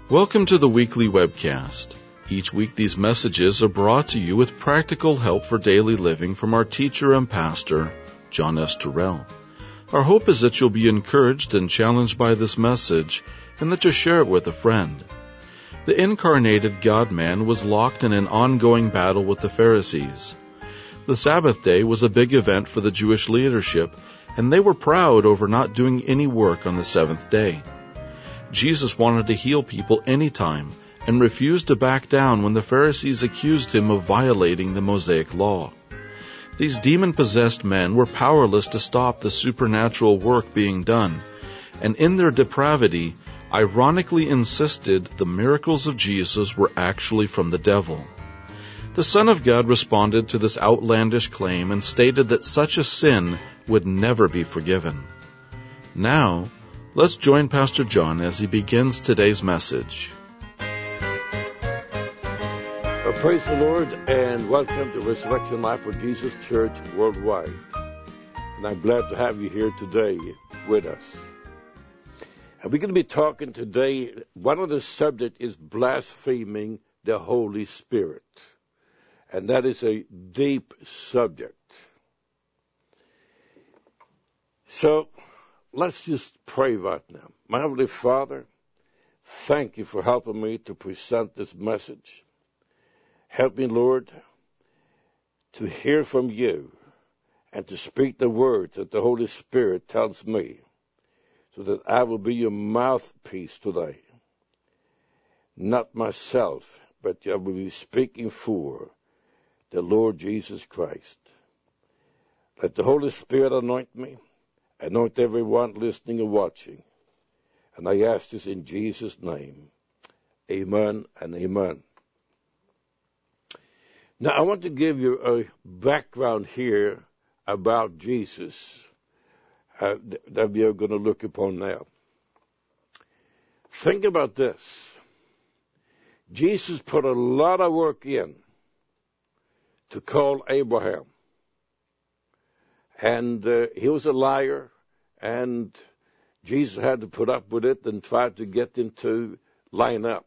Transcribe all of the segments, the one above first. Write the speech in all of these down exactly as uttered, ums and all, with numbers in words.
Welcome to the weekly webcast. Each week these messages are brought to you with practical help for daily living from our teacher and pastor, John S. Terrell. Our hope is that you'll be encouraged and challenged by this message and that you'll share it with a friend. The incarnated God-man was locked in an ongoing battle with the Pharisees. The Sabbath day was a big event for the Jewish leadership, and they were proud over not doing any work on the seventh day. Jesus wanted to heal people anytime and refused to back down when the Pharisees accused him of violating the Mosaic law. These demon-possessed men were powerless to stop the supernatural work being done, and in their depravity, ironically insisted the miracles of Jesus were actually from the devil. The Son of God responded to this outlandish claim and stated that such a sin would never be forgiven. Now, let's join Pastor John as he begins today's message. Well, praise the Lord and welcome to Resurrection Life for Jesus Church Worldwide. And I'm glad to have you here today with us. And we're going to be talking today, one of the subjects is blaspheming the Holy Spirit. And that is a deep subject. So, let's just pray right now. My Heavenly Father, thank you for helping me to present this message. Help me, Lord, to hear from you and to speak the words that the Holy Spirit tells me so that I will be your mouthpiece today. Not myself, but I will be speaking for the Lord Jesus Christ. Let the Holy Spirit anoint me. Anoint everyone listening and watching. And I ask this in Jesus' name. Amen and amen. Now, I want to give you a background here about Jesus uh, that we are going to look upon now. Think about this. Jesus put a lot of work in to call Abraham. And uh, he was a liar, and Jesus had to put up with it and try to get him to line up.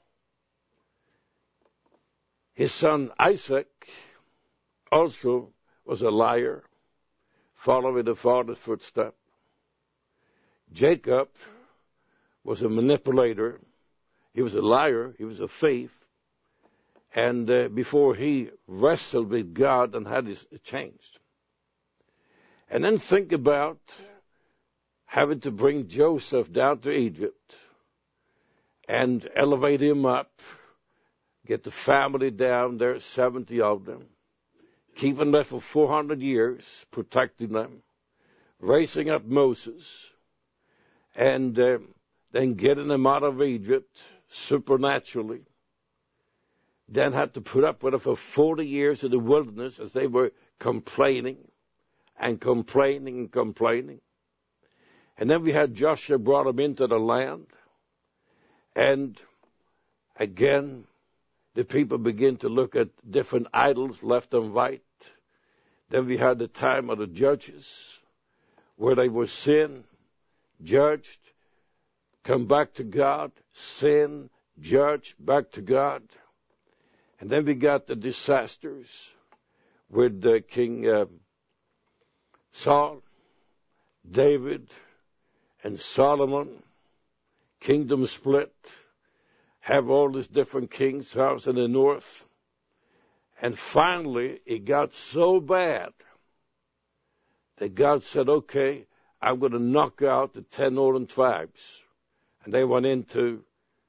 His son Isaac also was a liar, following the father's footsteps. Jacob was a manipulator. He was a liar. He was a thief. And uh, before he wrestled with God and had his changed. And then think about having to bring Joseph down to Egypt and elevate him up, get the family down there, seventy of them, keeping them for four hundred years, protecting them, raising up Moses, and uh, then getting them out of Egypt supernaturally. Then had to put up with it for forty years in the wilderness as they were complaining and complaining and complaining. And then we had Joshua brought them into the land. And again, the people begin to look at different idols left and right. Then we had the time of the judges where they were sin, judged, come back to God, sin, judged, back to God. And then we got the disasters with uh, King uh, Saul, David, and Solomon. Kingdom split. Have all these different kings, house in the north. And finally, it got so bad that God said, okay, I'm going to knock out the ten northern tribes. And they went into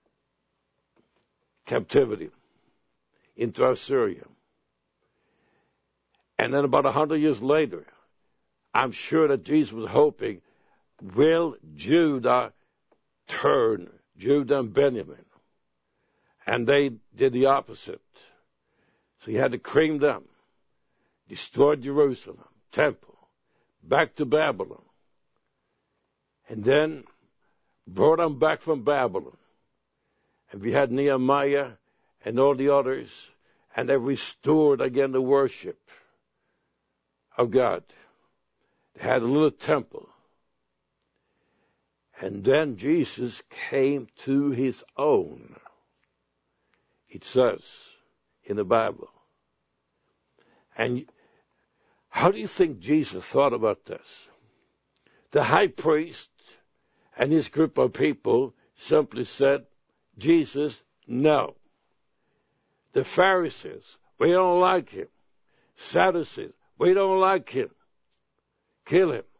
captivity. Into Assyria. And then about a hundred years later, I'm sure that Jesus was hoping, will Judah turn, Judah and Benjamin? And they did the opposite. So he had to cream them, destroyed Jerusalem, temple, back to Babylon. And then brought them back from Babylon. And we had Nehemiah and all the others, and they restored again the worship of God. They had a little temple. And then Jesus came to his own. It says in the Bible. And how do you think Jesus thought about this? The high priest and his group of people simply said, Jesus, no. The Pharisees, we don't like him. Sadducees, we don't like him. Kill him.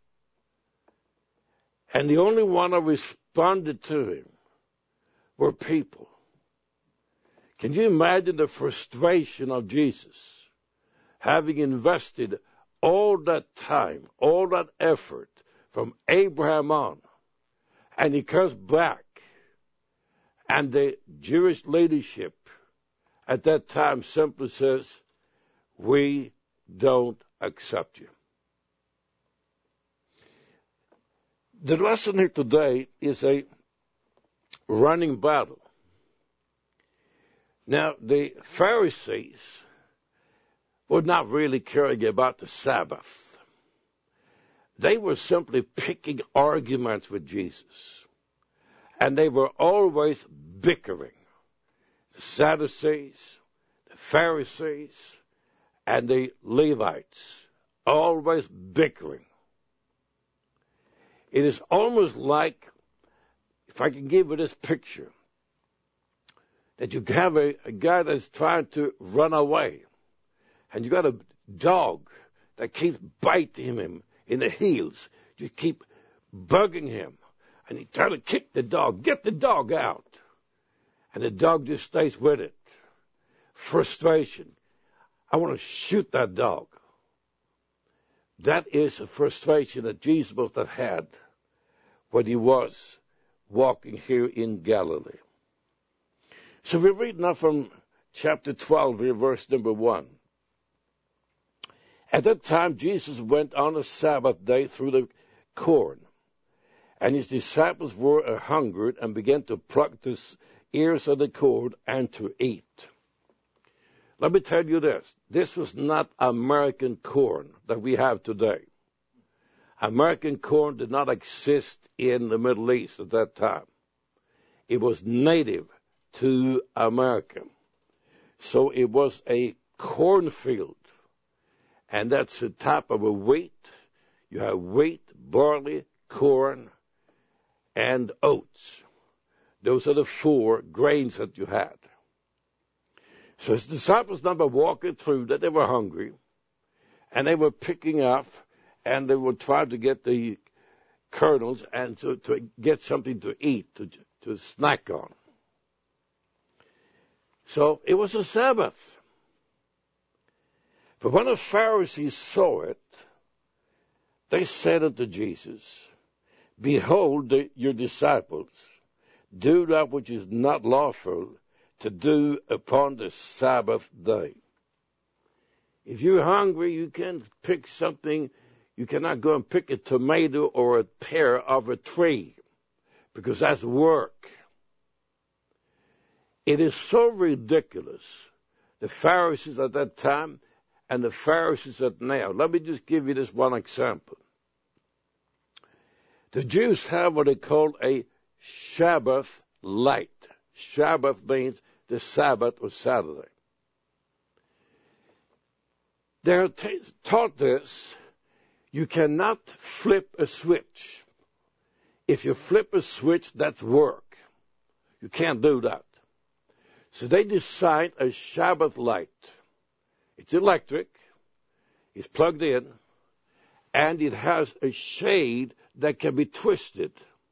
And the only one who responded to him were people. Can you imagine the frustration of Jesus, having invested all that time, all that effort from Abraham on, and he comes back, and the Jewish leadership at that time simply says, we don't accept you. The lesson here today is a running battle. Now, the Pharisees were not really caring about the Sabbath. They were simply picking arguments with Jesus. And they were always bickering. The Sadducees, the Pharisees, and the Levites, always bickering. It is almost like, if I can give you this picture, that you have a, a guy that's trying to run away, and you got a dog that keeps biting him in the heels. You keep bugging him, and he tries to kick the dog. Get the dog out. And the dog just stays with it. Frustration. I want to shoot that dog. That is a frustration that Jesus must have had when he was walking here in Galilee. So we read now from chapter twelve, here, verse number one. At that time, Jesus went on a Sabbath day through the corn, and his disciples were a hungered and began to pluck the ears of the corn and to eat. Let me tell you this. This was not American corn that we have today. American corn did not exist in the Middle East at that time. It was native to America. So it was a cornfield. And that's the type of a wheat. You have wheat, barley, corn, and oats. Those are the four grains that you had. So his disciples number walking through that, they were hungry, and they were picking up, and they were trying to get the kernels and to, to get something to eat, to, to snack on. So it was a Sabbath. But when the Pharisees saw it, they said unto Jesus, Behold, the, your disciples do that which is not lawful to do upon the Sabbath day. If you're hungry, you can pick something. You cannot go and pick a tomato or a pear off a tree, because that's work. It is so ridiculous, the Pharisees at that time and the Pharisees at now. Let me just give you this one example. The Jews have what they call a Shabbat light. Shabbat means the Sabbath or Saturday. They're t- taught this. You cannot flip a switch. If you flip a switch, that's work. You can't do that. So they designed a Shabbat light. It's electric. It's plugged in. And it has a shade that can be twisted.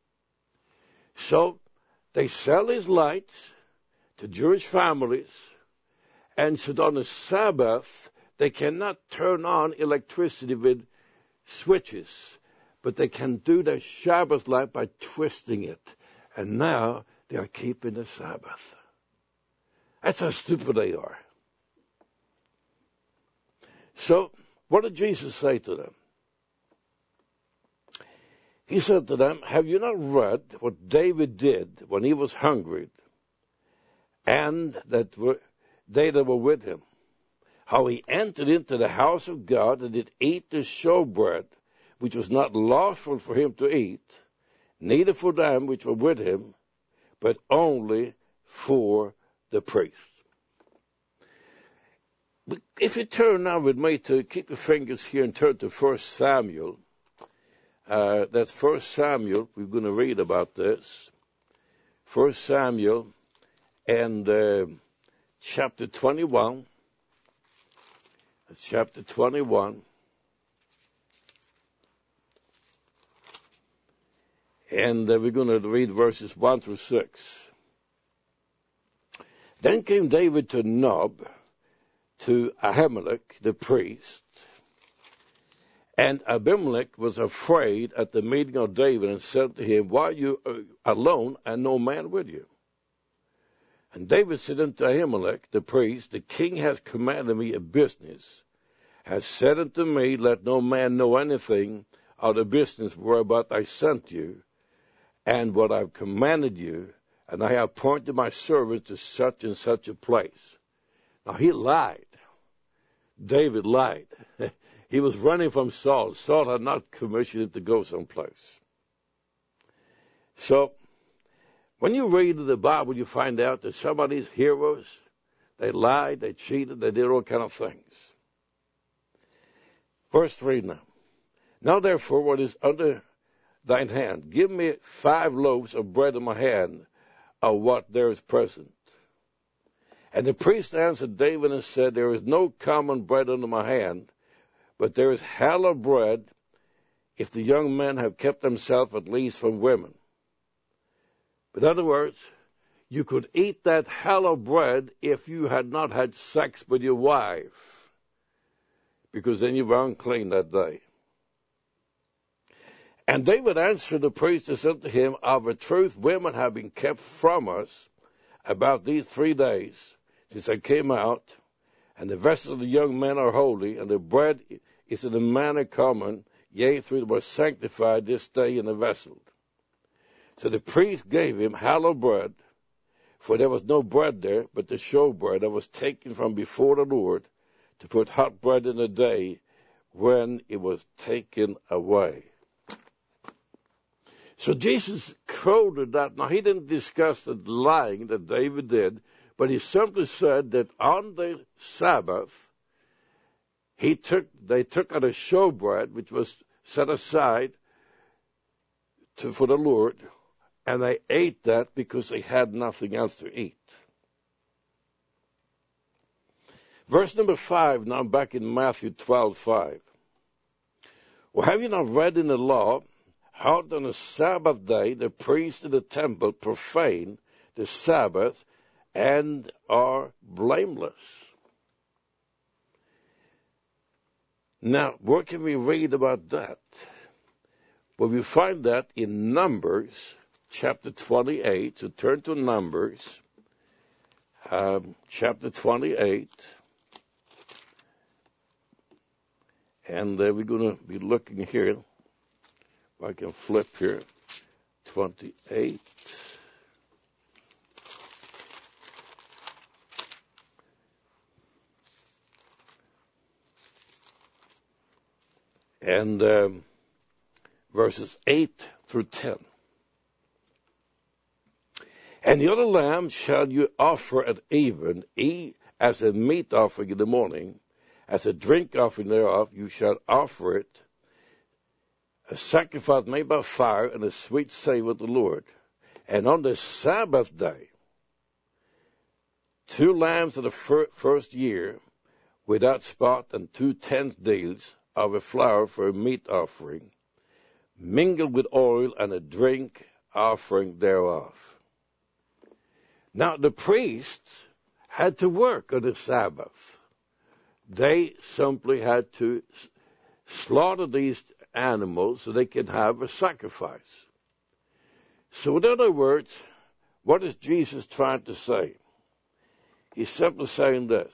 So they sell these lights to Jewish families. And so on the Sabbath, they cannot turn on electricity with switches, but they can do the Shabbat light by twisting it. And now they are keeping the Sabbath. That's how stupid they are. So, what did Jesus say to them? He said to them, Have you not read what David did when he was hungry, and that were, they that were with him? How he entered into the house of God and did eat the showbread, which was not lawful for him to eat, neither for them which were with him, but only for the priest. But if you turn now with me to keep your fingers here and turn to First Samuel, uh, that's First Samuel, we're going to read about this. First Samuel and uh, chapter twenty-one. That's chapter twenty-one. And uh, we're going to read verses one through six. Then came David to Nob, to Ahimelech the priest, and Abimelech was afraid at the meeting of David and said to him, why are you alone and no man with you? And David said unto Ahimelech the priest, the king has commanded me a business, has said unto me, let no man know anything of the business whereabout I sent you, and what I've commanded you, and I have appointed my servant to such and such a place. Now he lied. David lied. He was running from Saul. Saul had not commissioned him to go someplace. So, when you read the Bible, you find out that some of these heroes, they lied, they cheated, they did all kind of things. Verse three now. Now therefore, what is under thine hand, give me five loaves of bread in my hand, of what there is present. And the priest answered David and said, there is no common bread under my hand, but there is hallowed bread, if the young men have kept themselves at least from women. But in other words, you could eat that hallowed bread if you had not had sex with your wife, because then you were unclean that day. And David answered the priest and said to him, of a truth women have been kept from us about these three days, since I came out, and the vessels of the young men are holy, and the bread is in a manner common, yea, through the was sanctified this day in the vessel. So the priest gave him hallowed bread, for there was no bread there, but the showbread that was taken from before the Lord, to put hot bread in the day when it was taken away. So Jesus quoted that. Now, he didn't discuss the lying that David did, but he simply said that on the Sabbath, he took, they took out a showbread, which was set aside to, for the Lord, and they ate that because they had nothing else to eat. Verse number five, now back in Matthew twelve five. Well, have you not read in the law how on the Sabbath day the priests in the temple profane the Sabbath and are blameless? Now, where can we read about that? Well, we find that in Numbers chapter twenty-eight. So turn to Numbers um, chapter twenty-eight. And uh, we're going to be looking here. If I can flip here. twenty-eight. And um, verses eight through ten. And the other lamb shall you offer at even, e as a meat offering in the morning, as a drink offering thereof, you shall offer it, a sacrifice made by fire, and a sweet savor to the Lord. And on the Sabbath day, two lambs of the fir- first year, without spot, and two tenth deals of a flour for a meat offering, mingled with oil, and a drink offering thereof. Now, the priests had to work on the Sabbath. They simply had to slaughter these animals so they can have a sacrifice. So in other words, what is Jesus trying to say? He's simply saying this.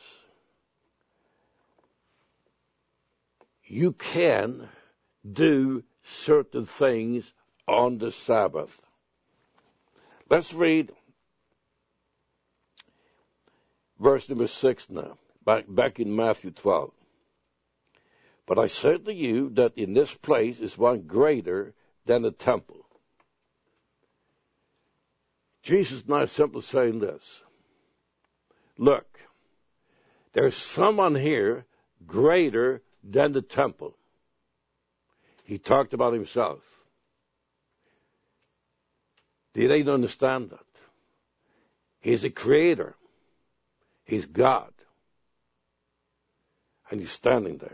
You can do certain things on the Sabbath. Let's read verse number six now, back, back in Matthew twelve. But I say to you that in this place is one greater than the temple. Jesus now is simply saying this. Look, there's someone here greater than the temple. He talked about himself. They didn't understand that. He's a creator. He's God. And he's standing there.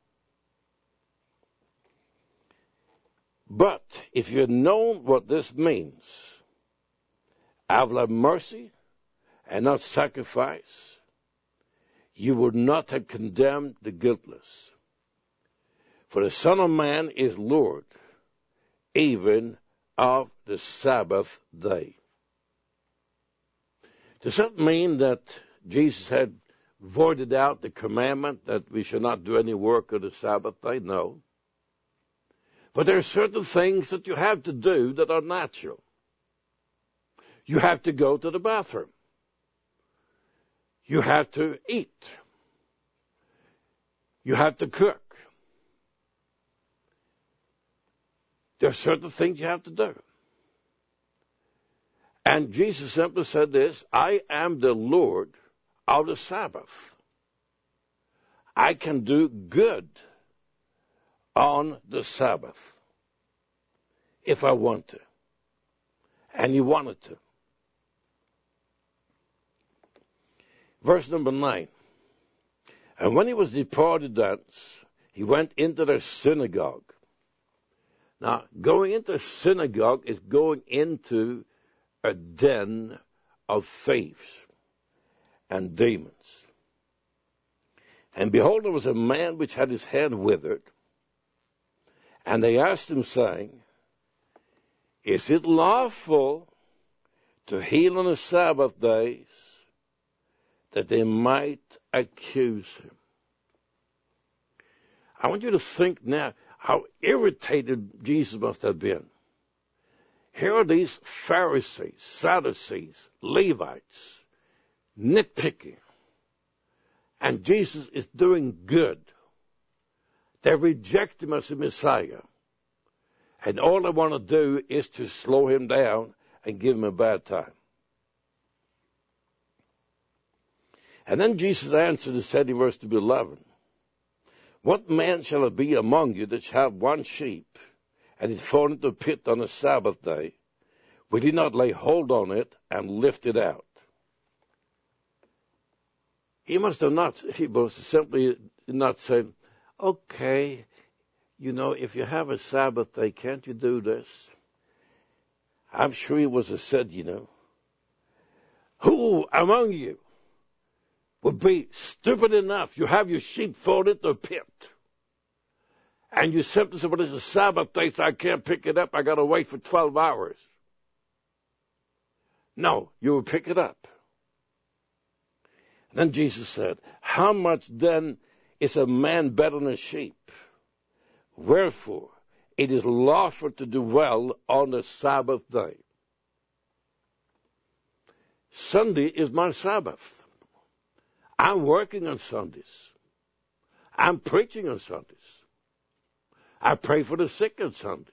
But if you had known what this means, I will have mercy and not sacrifice, you would not have condemned the guiltless. For the Son of Man is Lord, even of the Sabbath day. Does that mean that Jesus had voided out the commandment that we should not do any work on the Sabbath day? No. But there are certain things that you have to do that are natural. You have to go to the bathroom. You have to eat. You have to cook. There are certain things you have to do. And Jesus simply said this, I am the Lord of the Sabbath. I can do good on the Sabbath if I want to. And he wanted to. Verse number nine. And when he was departed thence, he went into their synagogue. Now, going into a synagogue is going into a den of thieves and demons. And behold, there was a man which had his hand withered. And they asked him, saying, Is it lawful to heal on the Sabbath days? That they might accuse him. I want you to think now how irritated Jesus must have been. Here are these Pharisees, Sadducees, Levites, nitpicking. And Jesus is doing good. They reject him as a Messiah. And all they want to do is to slow him down and give him a bad time. And then Jesus answered and said in verse eleven, What man shall it be among you that shall have one sheep, and it fall into a pit on a Sabbath day? Will he not lay hold on it and lift it out? He must have not, he must have simply not said, okay, you know, if you have a Sabbath day, can't you do this? I'm sure he was have said, you know, who among you would be stupid enough, you have your sheep fall into a pit, and you simply say, well, it's a Sabbath day, so I can't pick it up, I got to wait for twelve hours. No, you will pick it up. And then Jesus said, how much then is a man better than a sheep? Wherefore, it is lawful to do well on the Sabbath day. Sunday is my Sabbath. I'm working on Sundays. I'm preaching on Sundays. I pray for the sick on Sundays.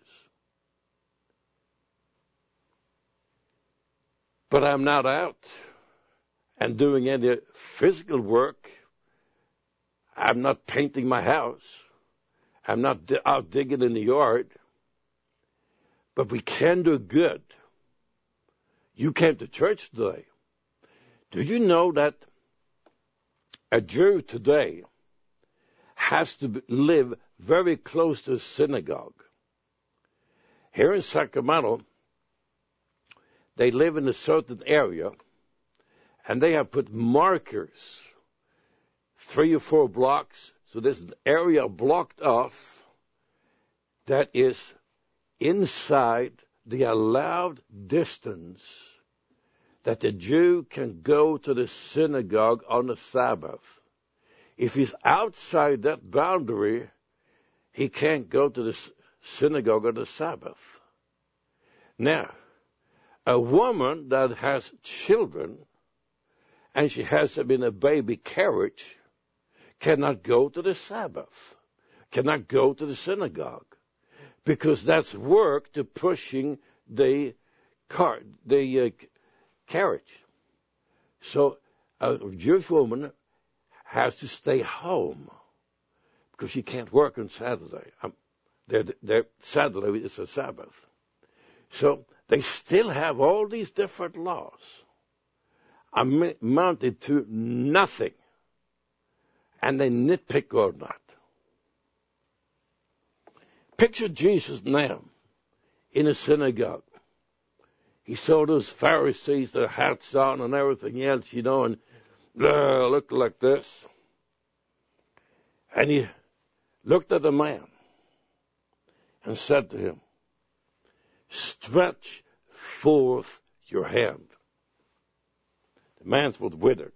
But I'm not out and doing any physical work. I'm not painting my house. I'm not out digging in the yard. But we can do good. You came to church today. Do you know that a Jew today has to live very close to a synagogue? Here in Sacramento, they live in a certain area, and they have put markers, three or four blocks, so there's an area blocked off that is inside the allowed distance that the Jew can go to the synagogue on the Sabbath. If he's outside that boundary, he can't go to the synagogue on the Sabbath. Now, a woman that has children, and she has them in a baby carriage, cannot go to the Sabbath, cannot go to the synagogue, because that's work to pushing the car, the uh, carriage. So a Jewish woman has to stay home because she can't work on Saturday. Um, their, their Saturday is a Sabbath. So they still have all these different laws amounted to nothing. And they nitpick all that. Picture Jesus now in a synagogue. He saw those Pharisees, their hats on and everything else, you know, and uh, looked like this. And he looked at the man and said to him, stretch forth your hand. The man's was withered.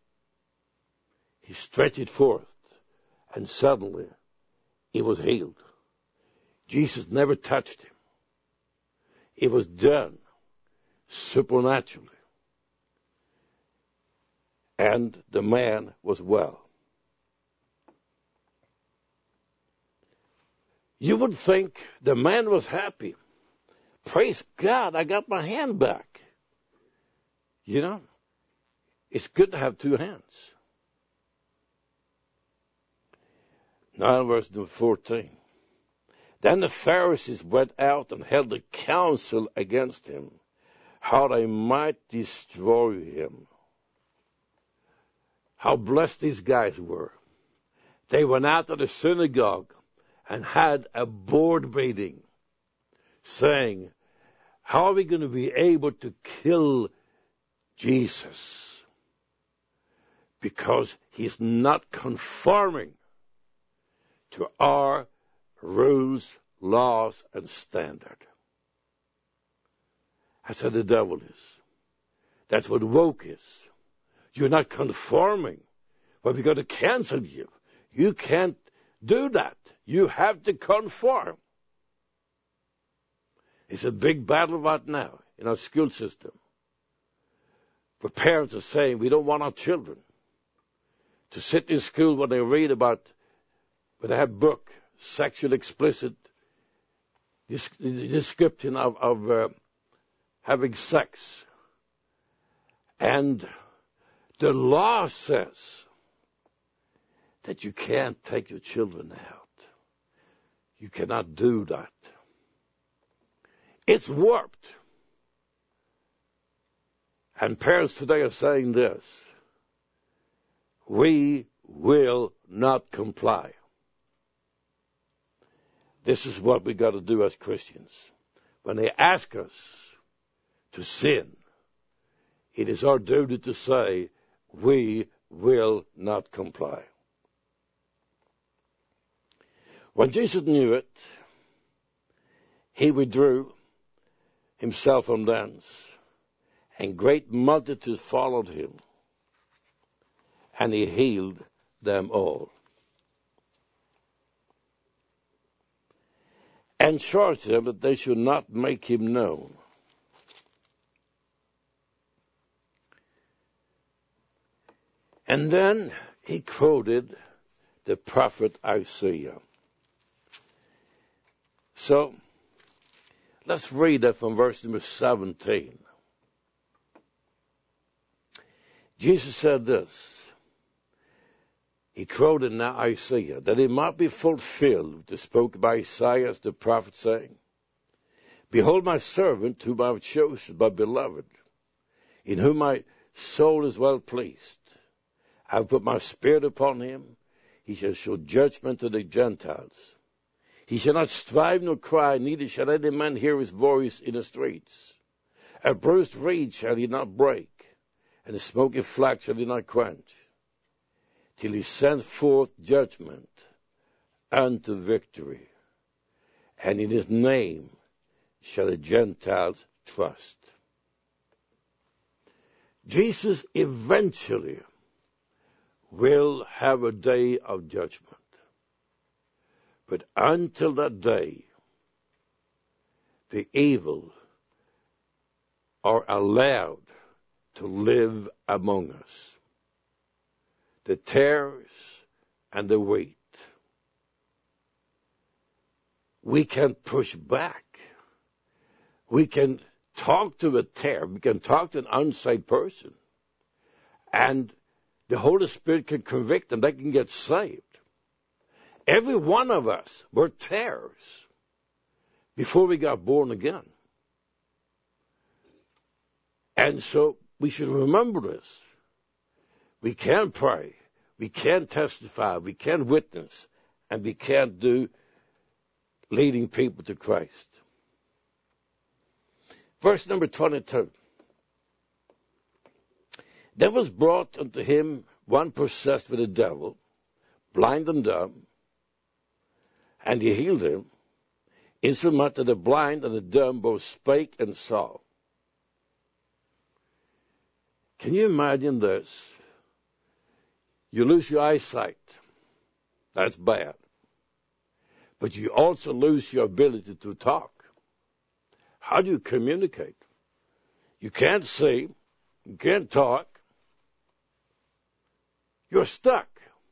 He stretched it forth, and suddenly he was healed. Jesus never touched him. It was done supernaturally. And the man was well. You would think the man was happy. Praise God, I got my hand back. You know, it's good to have two hands. Now, verse fourteen. Then the Pharisees went out and held a council against him, how they might destroy him. How blessed these guys were. They went out of the synagogue and had a board meeting saying, how are we going to be able to kill Jesus? Because he's not conforming to our rules, laws, and standard. That's how the devil is. That's what woke is. You're not conforming, but we're going to cancel you. You can't do that. You have to conform. It's a big battle right now in our school system. Where parents are saying we don't want our children to sit in school when they read about, when they have book, sexual explicit description of, of uh, having sex. And the law says that you can't take your children out. You cannot do that. It's warped. And parents today are saying this: we will not comply. This is what we got to do as Christians. When they ask us to sin, it is our duty to say, we will not comply. When Jesus knew it, he withdrew himself from thence, and great multitudes followed him, and he healed them all, and charged them that they should not make him known. And then he quoted the prophet Isaiah. So, let's read that from verse number seventeen. Jesus said this. He quoted now Isaiah, that it might be fulfilled, which is spoken by Isaiah the prophet, saying, behold my servant, whom I have chosen, my beloved, in whom my soul is well pleased. I have put my spirit upon him. He shall show judgment to the Gentiles. He shall not strive nor cry, neither shall any man hear his voice in the streets. A bruised reed shall he not break, and a smoky flax shall he not quench, till he sends forth judgment unto victory. And in his name shall the Gentiles trust. Jesus eventually will have a day of judgment. But until that day, the evil are allowed to live among us. The tares and the wheat. We can push back. We can talk to a terror. We can talk to an unsaved person. And the Holy Spirit can convict them. They can get saved. Every one of us were terrors before we got born again. And so we should remember this. We can pray. We can testify. We can witness. And we can do leading people to Christ. Verse number twenty-two. There was brought unto him one possessed with a devil, blind and dumb, and he healed him, insomuch that the blind and the dumb both spake and saw. Can you imagine this? You lose your eyesight. That's bad. But you also lose your ability to talk. How do you communicate? You can't see. You can't talk. You're stuck.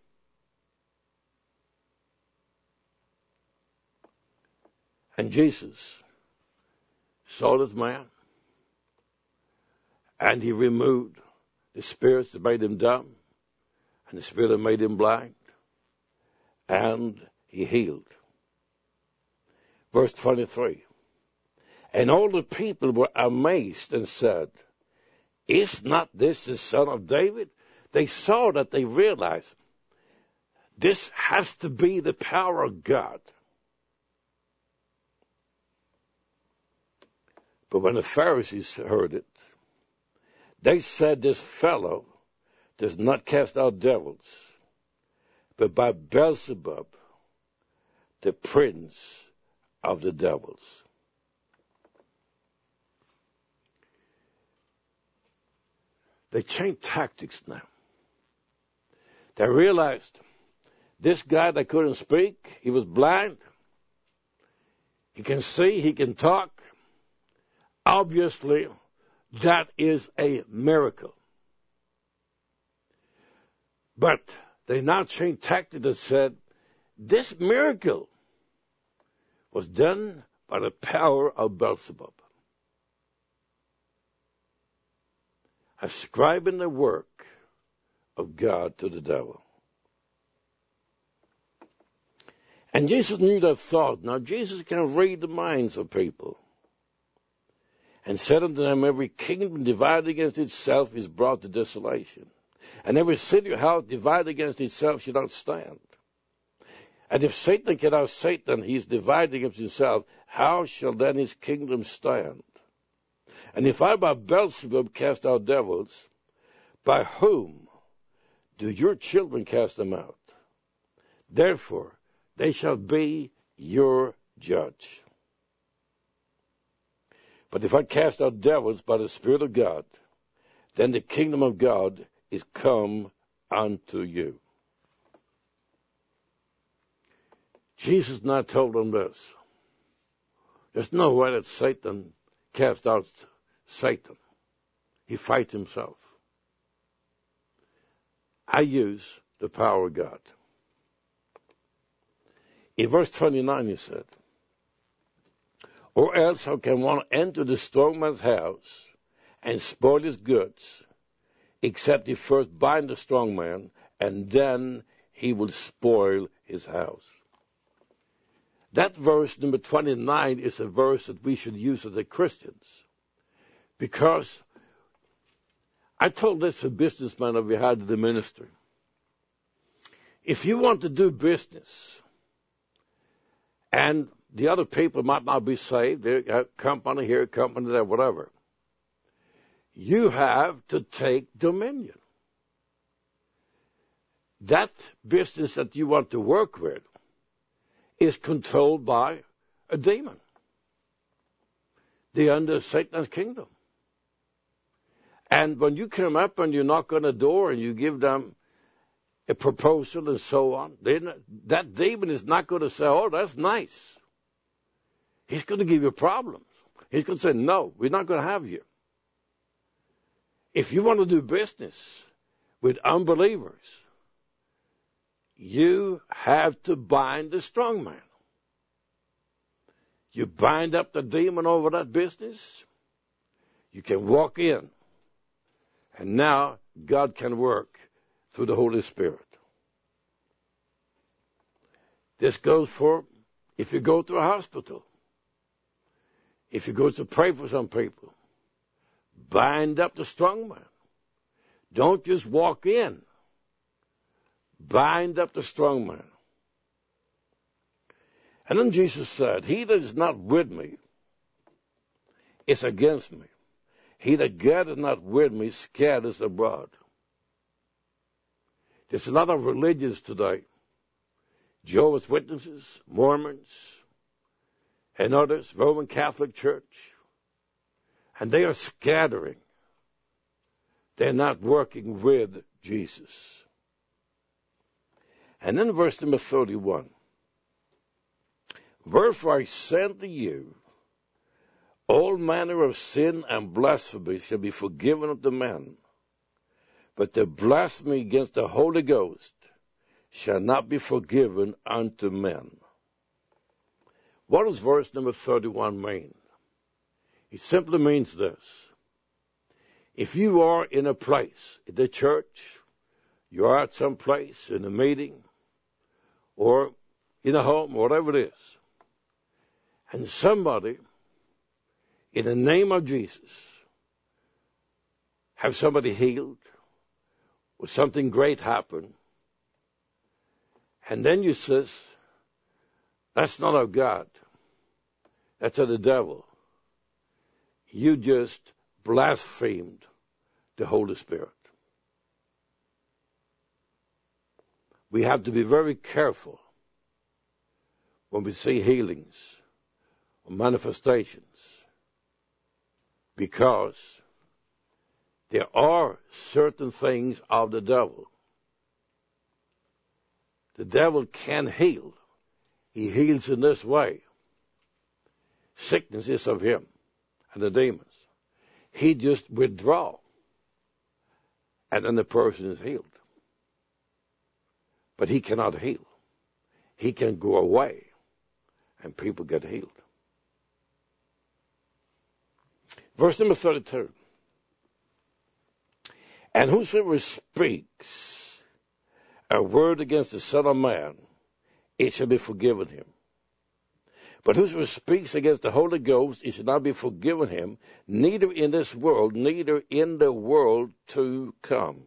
And Jesus saw this man, and he removed the spirits that made him dumb, and the spirit that made him blind, and he healed. Verse twenty-three. And all the people were amazed and said, is not this the son of David? They saw that, they realized this has to be the power of God. But when the Pharisees heard it, they said, this fellow does not cast out devils, but by Beelzebub, the prince of the devils. They changed tactics now. They realized this guy that couldn't speak, he was blind. He can see, he can talk. Obviously, that is a miracle. But they now changed tactics and said, this miracle was done by the power of Beelzebub, ascribing the work of God to the devil. And Jesus knew that thought. Now, Jesus can read the minds of people. And said unto them, every kingdom divided against itself is brought to desolation. And every city or house divided against itself shall not stand. And if Satan cannot Satan, he is divided against himself, how shall then his kingdom stand? And if I by Beelzebub cast out devils, by whom do your children cast them out? Therefore, they shall be your judge. But if I cast out devils by the Spirit of God, then the kingdom of God is come unto you. Jesus now told them this. There's no way that Satan cast out Satan. He fights himself. I use the power of God. In verse twenty-nine he said, or else how can one enter the strong man's house and spoil his goods, except he first bind the strong man, and then he will spoil his house. That verse, number twenty-nine, is a verse that we should use as a Christians. Because I told this to businessmen that we had in the ministry. If you want to do business, and the other people might not be saved, they're a company here, a company there, whatever, you have to take dominion. That business that you want to work with is controlled by a demon. They're under Satan's kingdom. And when you come up and you knock on the door and you give them a proposal and so on, not, that demon is not going to say, oh, that's nice. He's going to give you problems. He's going to say, no, we're not going to have you. If you want to do business with unbelievers, you have to bind the strong man. You bind up the demon over that business, You can walk in, and now God can work through the Holy Spirit. This goes for if you go to a hospital, if you go to pray for some people, bind up the strong man. Don't just walk in. Bind up the strong man. And then Jesus said, he that is not with me is against me. He that gathereth not with me scatters abroad. There's a lot of religions today. Jehovah's Witnesses, Mormons, and others, Roman Catholic Church. And they are scattering. They're not working with Jesus. And then verse number thirty-one. Wherefore I say unto you, all manner of sin and blasphemy shall be forgiven unto men, but the blasphemy against the Holy Ghost shall not be forgiven unto men. What does verse number thirty-one mean? It simply means this. If you are in a place, in the church, you are at some place, in a meeting, or in a home, whatever it is, and somebody, in the name of Jesus, have somebody healed, or something great happen, and then you says, that's not of God, that's of the devil. You just blasphemed the Holy Spirit. We have to be very careful when we see healings or manifestations, because there are certain things of the devil. The devil can heal. He heals in this way. Sickness is of him and the demons. He just withdraws, and then the person is healed. But he cannot heal. He can go away, and people get healed. Verse number thirty-two. And whosoever speaks a word against the Son of Man, it shall be forgiven him. But whosoever speaks against the Holy Ghost, it shall not be forgiven him, neither in this world, neither in the world to come.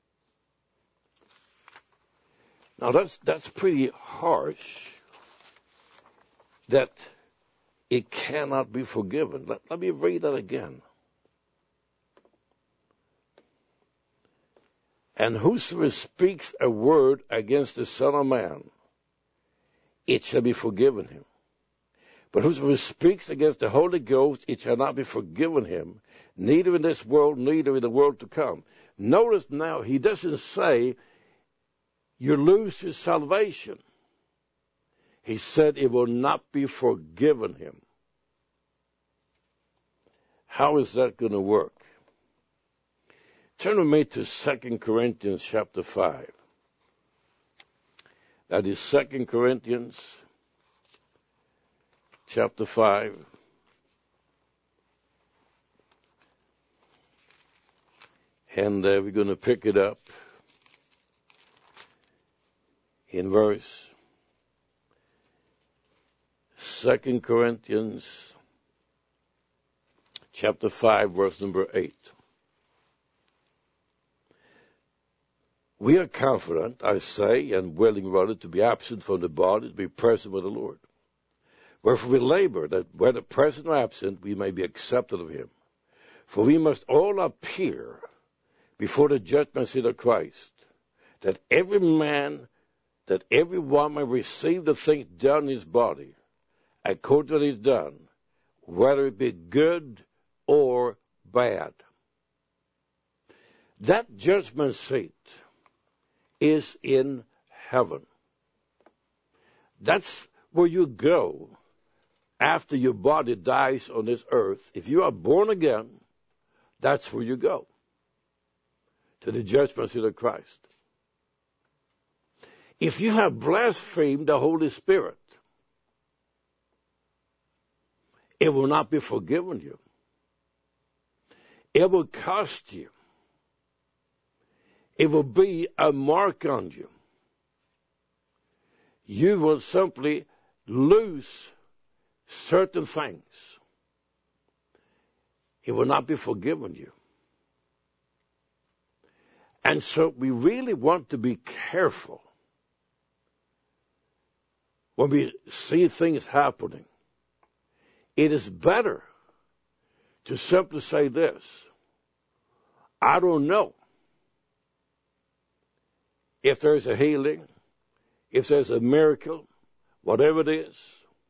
Now that's that's pretty harsh, that it cannot be forgiven. Let, let me read that again. And whosoever speaks a word against the Son of Man, it shall be forgiven him. But whosoever speaks against the Holy Ghost, it shall not be forgiven him, neither in this world, neither in the world to come. Notice now, he doesn't say you lose your salvation. He said it will not be forgiven him. How is that going to work? Turn with me to Second Corinthians chapter five. That is Second Corinthians chapter five. And uh, we're going to pick it up in verse Second Corinthians chapter five, verse number eight. We are confident, I say, and willing rather to be absent from the body, to be present with the Lord. Wherefore we labor that whether present or absent, we may be accepted of him. For we must all appear before the judgment seat of Christ, that every man, that every one may receive the things done in his body, according to what he's done, whether it be good or bad. That judgment seat is in heaven. That's where you go after your body dies on this earth. If you are born again, that's where you go, to the judgment seat of Christ. If you have blasphemed the Holy Spirit, it will not be forgiven you. It will cost you. It will be a mark on you. You will simply lose certain things. It will not be forgiven you. And so we really want to be careful when we see things happening. It is better to simply say this: I don't know if there's a healing, if there's a miracle, whatever it is.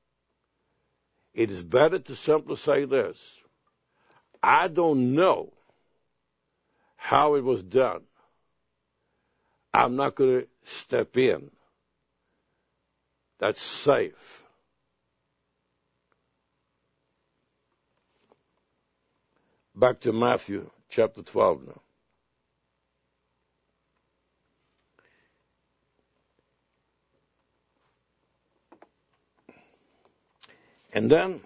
It is better to simply say this: I don't know how it was done. I'm not going to step in. That's safe. Back to Matthew chapter twelve now. And then,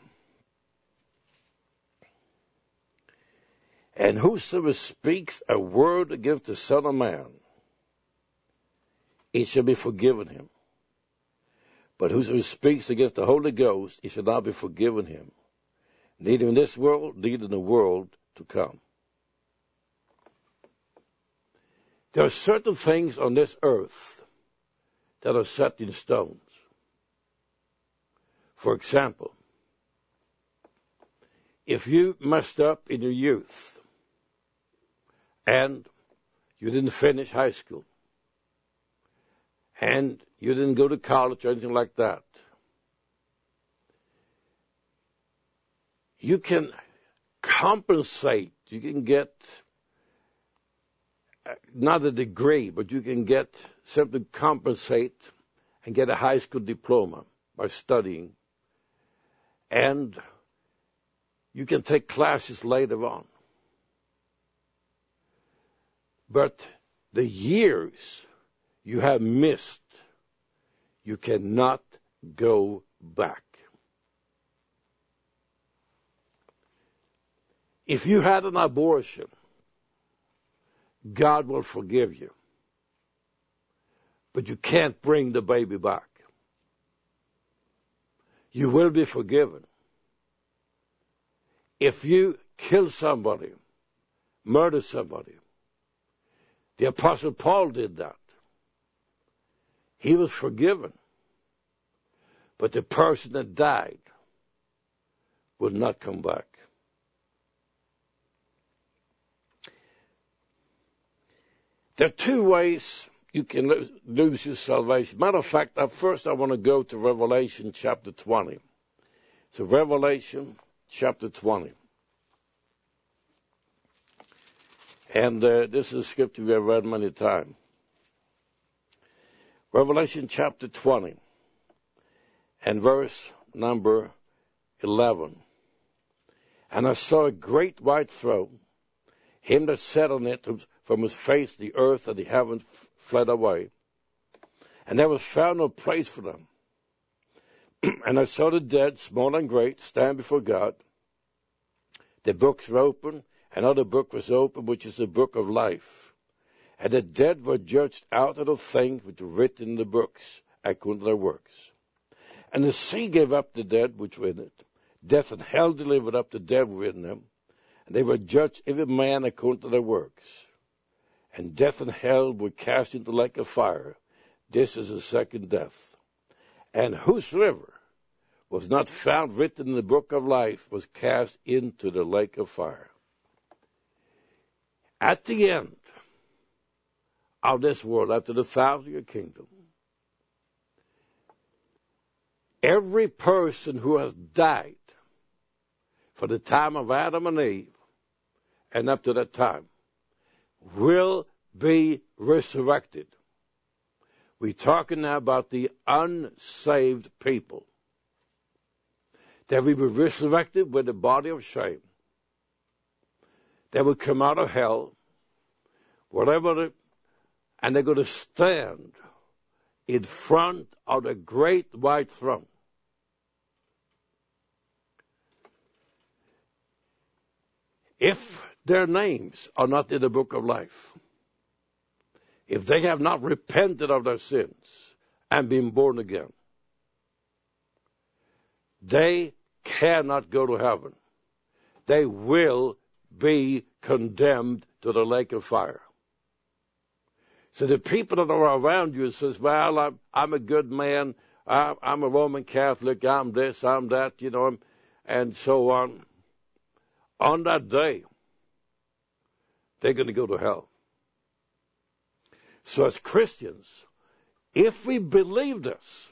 and whosoever speaks a word against the Son of Man, it shall be forgiven him. But whosoever speaks against the Holy Ghost, it shall not be forgiven him, neither in this world, neither in the world to come. There are certain things on this earth that are set in stones. For example, if you messed up in your youth and you didn't finish high school and you didn't go to college or anything like that, you can compensate. You can get not a degree, but you can get simply compensate and get a high school diploma by studying. And you can take classes later on. But the years you have missed, you cannot go back. If you had an abortion, God will forgive you. But you can't bring the baby back. You will be forgiven. If you kill somebody, murder somebody, the Apostle Paul did that. He was forgiven. But the person that died would not come back. There are two ways you can lose, lose your salvation. Matter of fact, at first I want to go to Revelation chapter twenty. So Revelation chapter twenty. And uh, this is a scripture we have read many times. Revelation chapter twenty and verse number eleven. And I saw a great white throne, him that sat on it, from whose face the earth and the heavens fled away, and there was found no place for them. And I saw the dead, small and great, stand before God. The books were open, another book was open, which is the book of life. And the dead were judged out of the things which were written in the books, according to their works. And the sea gave up the dead which were in it. Death and hell delivered up the dead who were in them. And they were judged every man according to their works. And death and hell were cast into the lake of fire. This is the second death. And whosoever was not found written in the book of life was cast into the lake of fire. At the end of this world, after the thousand-year kingdom, every person who has died for the time of Adam and Eve and up to that time will be resurrected. We're talking now about the unsaved people. They will be resurrected with the body of shame. They will come out of hell, whatever, the, and they're going to stand in front of the great white throne. If their names are not in the book of life. If they have not repented of their sins and been born again, they cannot go to heaven. They will be condemned to the lake of fire. So the people that are around you says, well, I'm, I'm a good man. I, I'm a Roman Catholic. I'm this, I'm that, you know, and so on. On that day, they're going to go to hell. So as Christians, if we believe this,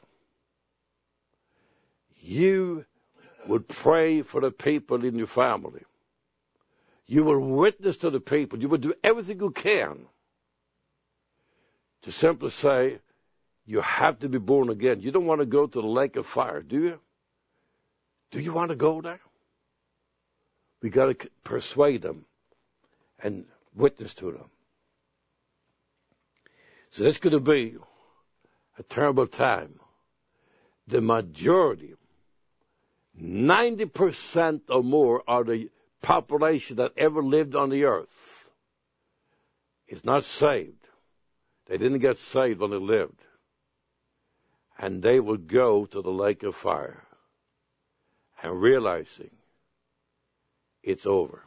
you would pray for the people in your family. You will witness to the people. You will do everything you can to simply say, you have to be born again. You don't want to go to the lake of fire, do you? Do you want to go there? We got to persuade them and witness to them. So this could be a terrible time. The majority, ninety percent or more of the population that ever lived on the earth is not saved. They didn't get saved when they lived. And they will go to the lake of fire and realizing it's over.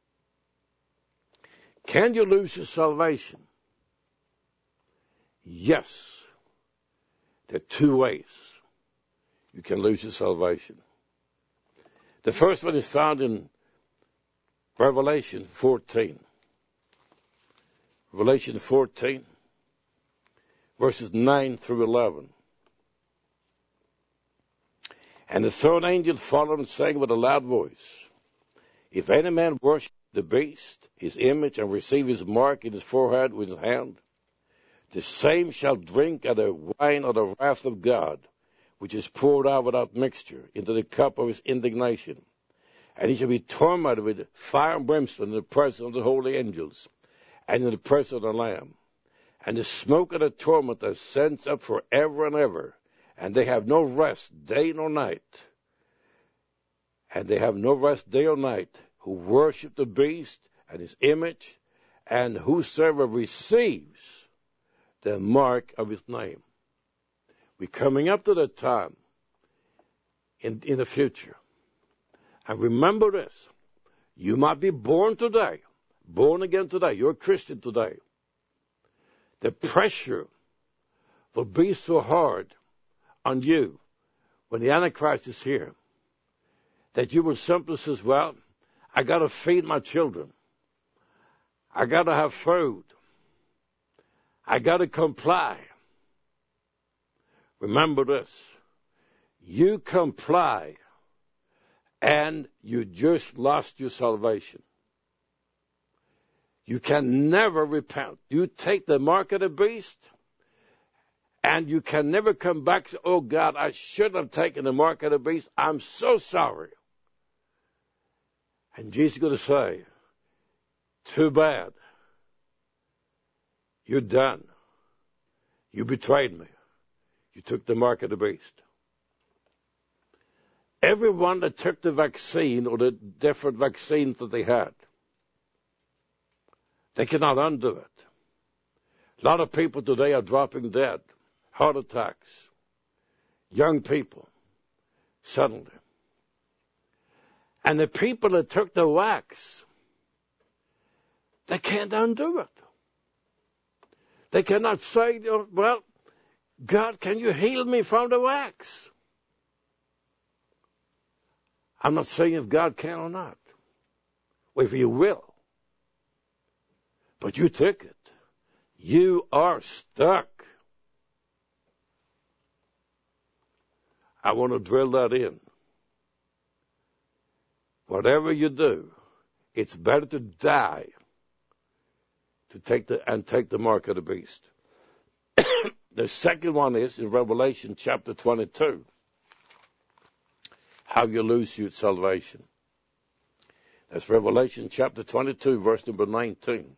Can you lose your salvation? Yes. There are two ways you can lose your salvation. The first one is found in Revelation fourteen. Revelation fourteen, verses nine through eleven. And the third angel followed and sang with a loud voice, if any man worship the beast, his image, and receive his mark in his forehead with his hand, the same shall drink of the wine of the wrath of God, which is poured out without mixture into the cup of his indignation. And he shall be tormented with fire and brimstone in the presence of the holy angels, and in the presence of the Lamb. And the smoke of the torment ascends up forever and ever, and they have no rest day nor night. And they have no rest day or night, who worship the beast and his image, and whosoever receives the mark of his name. We're coming up to that time in, in the future. And remember this, you might be born today, born again today, you're a Christian today. The pressure will be so hard on you when the Antichrist is here that you will simply say, well, I got to feed my children. I got to have food. I got to comply. Remember this. You comply and you just lost your salvation. You can never repent. You take the mark of the beast and you can never come back and say, oh God, I should have taken the mark of the beast. I'm so sorry. And Jesus is going to say, too bad. You're done. You betrayed me. You took the mark of the beast. Everyone that took the vaccine or the different vaccines that they had, they cannot undo it. A lot of people today are dropping dead, heart attacks, young people, suddenly. And the people that took the wax, they can't undo it. They cannot say, well, God, can you heal me from the wax? I'm not saying if God can or not, or if he will. But you took it. You are stuck. I want to drill that in. Whatever you do, it's better to die to take the and take the mark of the beast. The second one is in Revelation chapter twenty-two. How you lose your salvation. That's Revelation chapter twenty-two, verse number nineteen.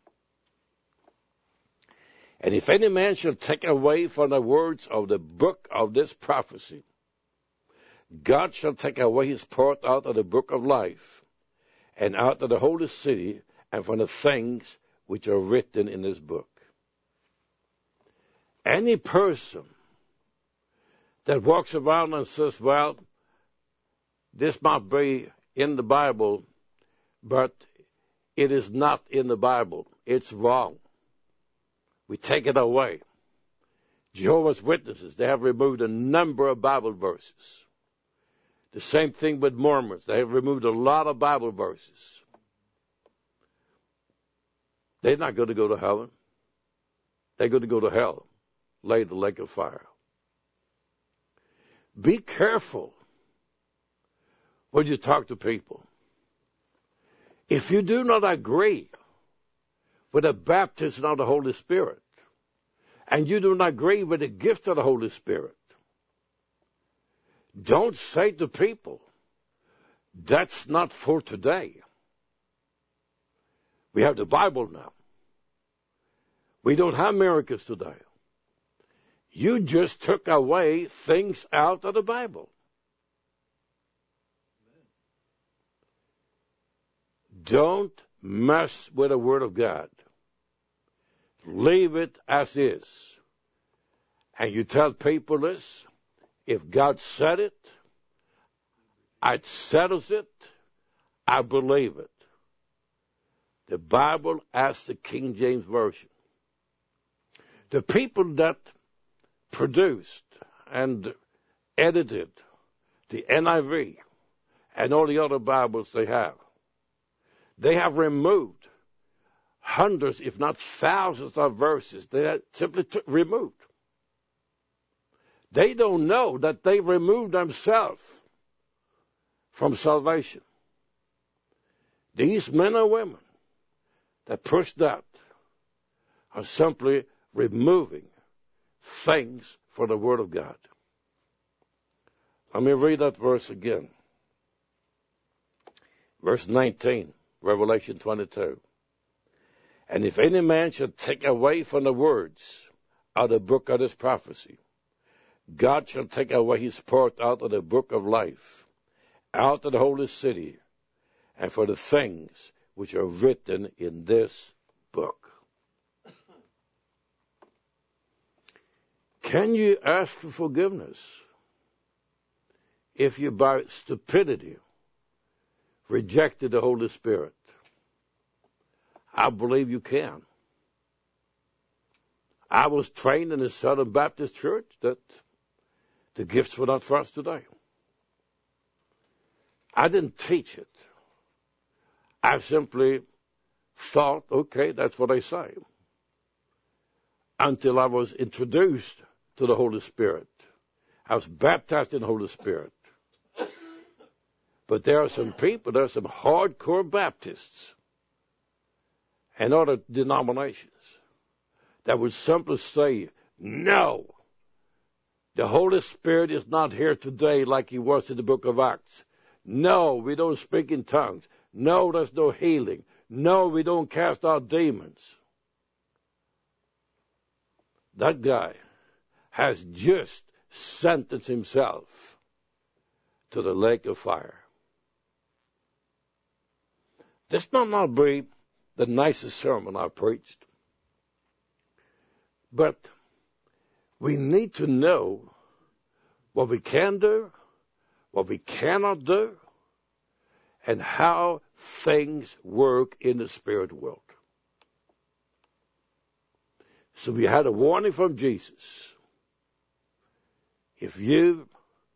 And if any man shall take away from the words of the book of this prophecy, God shall take away his part out of the book of life, and out of the holy city, and from the things which are written in this book. Any person that walks around and says, well, this might be in the Bible, but it is not in the Bible. It's wrong. We take it away. Jehovah's Witnesses, they have removed a number of Bible verses. The same thing with Mormons. They have removed a lot of Bible verses. They're not going to go to heaven. They're going to go to hell, lay the lake of fire. Be careful when you talk to people. If you do not agree with the baptism of the Holy Spirit, and you do not agree with the gift of the Holy Spirit, don't say to people, that's not for today. We have the Bible now. We don't have miracles today. You just took away things out of the Bible. Don't mess with the Word of God. Leave it as is. And you tell people this, if God said it, it settles it, I believe it. The Bible as the King James Version. The people that produced and edited the N I V and all the other Bibles they have, they have removed hundreds, if not thousands of verses. They are simply t- removed. They don't know that they removed themselves from salvation. These men and women that push that are simply removing things from the Word of God. Let me read that verse again. Verse nineteen, Revelation twenty-two. And if any man should take away from the words of the book of this prophecy, God shall take away his part out of the book of life, out of the holy city, and for the things which are written in this book. Can you ask for forgiveness if you by stupidity rejected the Holy Spirit? I believe you can. I was trained in the Southern Baptist Church that the gifts were not for us today. I didn't teach it. I simply thought, okay, that's what I say. Until I was introduced to the Holy Spirit. I was baptized in the Holy Spirit. But there are some people, there are some hardcore Baptists and other denominations that would simply say, no, the Holy Spirit is not here today like he was in the book of Acts. No, we don't speak in tongues. No, there's no healing. No, we don't cast out demons. That guy has just sentenced himself to the lake of fire. This might not be the nicest sermon I preached, but we need to know what we can do, what we cannot do, and how things work in the spirit world. So we had a warning from Jesus. If you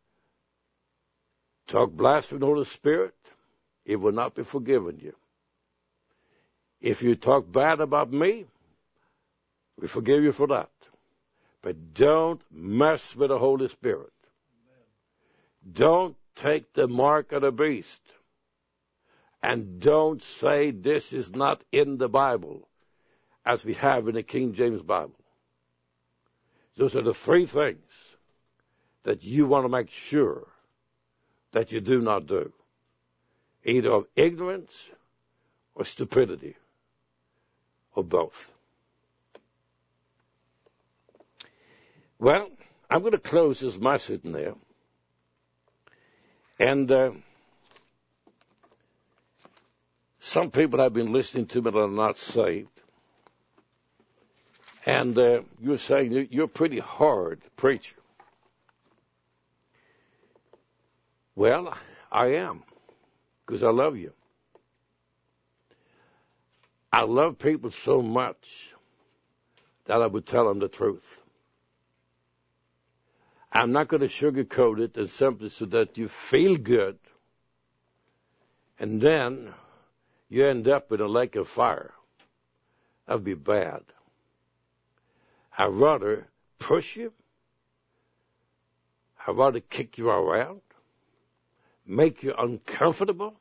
talk blasphemy of the Holy Spirit, it will not be forgiven you. If you talk bad about me, we forgive you for that. But don't mess with the Holy Spirit. Amen. Don't take the mark of the beast. And don't say this is not in the Bible, as we have in the King James Bible. Those are the three things that you want to make sure that you do not do. Either of ignorance or stupidity, or both. Well, I'm going to close this message now. And uh, Some people have been listening to me that are not saved. And uh, you're saying you're a pretty hard preacher. Well, I am, because I love you. I love people so much that I would tell them the truth. I'm not going to sugarcoat it and simply so that you feel good, and then you end up in a lake of fire. That would be bad. I'd rather push you. I'd rather kick you around, make you uncomfortable,